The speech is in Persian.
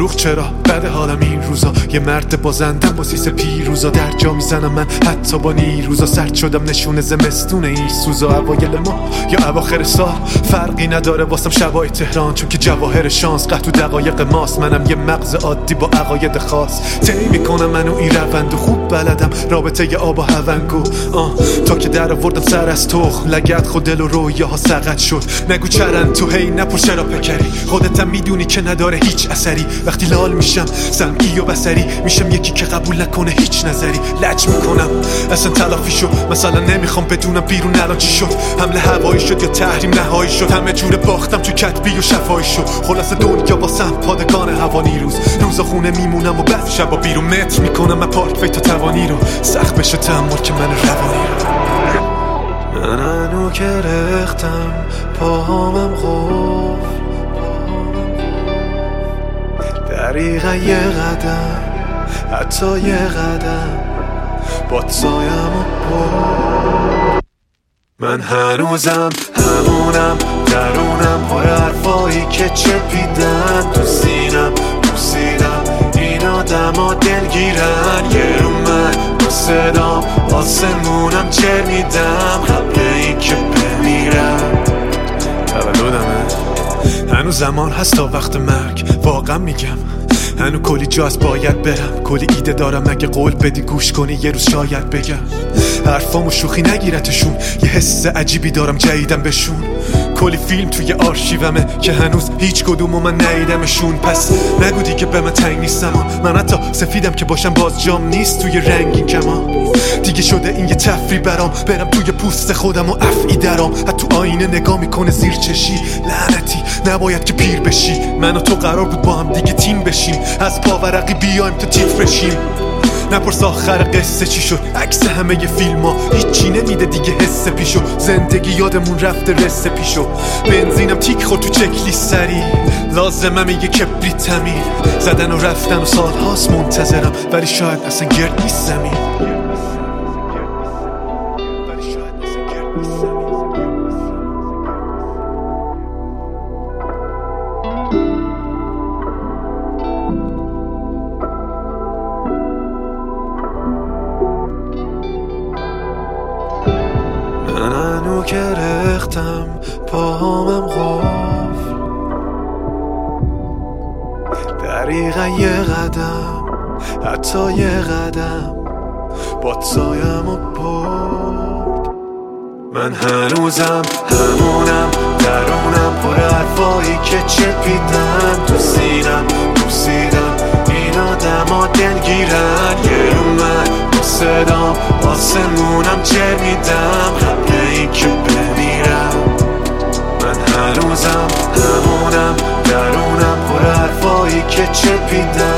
دروغ چرا بده حالم این روزا، یه مرد بازندم با سیس پیروزا، در جا میزنم من حتی با نیروزا، سرد شدم نشونه زمستون این سوزا، اوایل ما یا اواخر سال فرقی نداره واسم شبای تهران، چون که جواهر شانس قطع و دقایق ماست، منم یه مغز عادی با عقاید خاص، طی میکنم منو این روند و خوب بلدم رابطه ی آب و هونگو، تا که در آوردم سر از تخم لگد خود دل و رویاها سقط شد، نگو چرن تو هی نپر چرا پکری، خودتم میدونی که نداره هیچ اثری، وقتی لال میشم سمعی و بصری میشم یکی که قبول نکنه هیچ نظری، لج میکنم اصلا تلافی شد، مثلا نمیخوام بدونم بیرون الان چی شد، حمله هوایی شد یا تحریم نهایی شد، همه جوره باختم تو کتبی و شفایی شد، خلاص دنیا واسم پادگان هوانی روزا خونه میمونم و بعد شبا بیرون متر میکنم من پارک وی تا توانی رو، سخت بشه تحمل که من روانی رو، من هنو که رختم پاهامم قفل، دقیقا یه قدم حتی یه قدم باد سایم و برد، من هنوزم همونم درونم پر حرفایی که چپیدن تو سینم این آدم ها دلگیرن، یه رو من با صدام آسمونم چه میدم قبل این که بمیرم، تولدمه هنو زمان هست تا وقت مرگ، واقعا میگم هنو کلی جاست باید برم، کلی ایده دارم اگه قول بدی گوش کنی یه روز شاید بگم، حرفامو شوخی نگیرتشون، یه حس عجیبی دارم جدیدم بهشون، کلی فیلم توی آرشیومه که هنوز هیچ کدومو من ندیدمشون، پس نگو دیگه به من تنگ نیستم، من حتی سفیدم که باشم باز جام نیست توی رنگین کمان، دیگه شده این یه تفریح برام، برم توی پوست خودم و افعی درام، حتی آینه نگاه میکنه زیر چشی، لعنتی نباید که پیر بشی، من و تو قرار بود با هم دیگه تیم بشیم، از پاورقی بیایم تا تیتر بشیم، نپرس آخر قصه چی شد، عکس همه ی فیلم ها هیچی نمیده دیگه حس پیشو، زندگی یادمون رفته رسه پیشو، بنزینم تیک خورد تو چکلیست سری، لازمم یه کبریت تمیر، زدن و رفتن و سال هاست منتظرم، ولی شاید اصلا گرد نیست زمین. من هنو که رختم پاهامم قفل، دقیقا یه قدم حتی یه قدم باد سایم و برد، من هنوزم همونم درونم پر حرفایی که چپیدن تو سینم این آدم ها دلگیرن، یه رو من با صدام آسمونم چه میدم قبل این که بمیرم، من هنوزم همونم درونم پر حرفایی که چپیدن